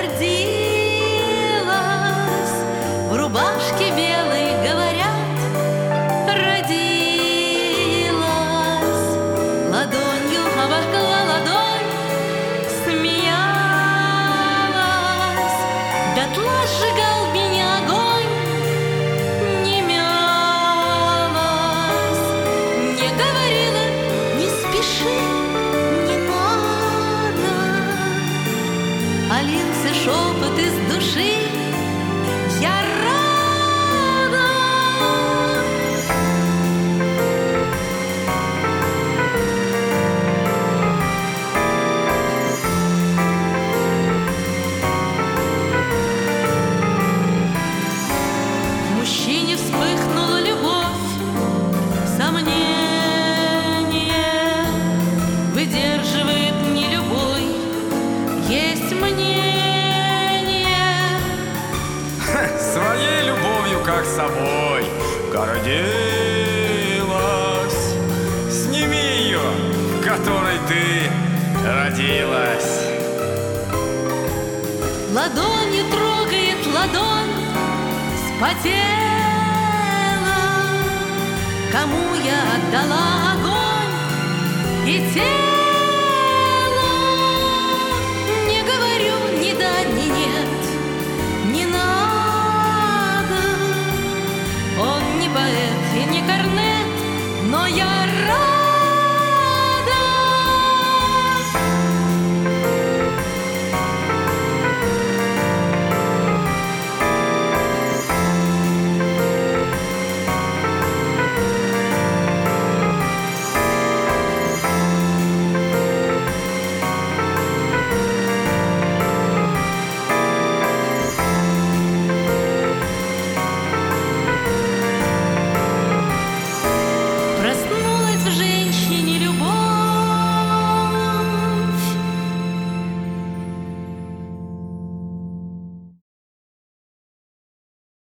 гордилась, в рубашке белой, говорят, родилась. Ладонью обожгла ладонь, смеялась, дотла сжигал меня огонь, не мялась, не говорила: не спеши, не надо, а лился шепот из души: я рада. В мужчине вспыхнула любовь, сомнение выдерживает не любой, есть мнение. Своей любовью, как собой, гордилась. Сними ее, в которой ты родилась. Ладонью трогает ладонь, вспотела, кому я отдала огонь и тело.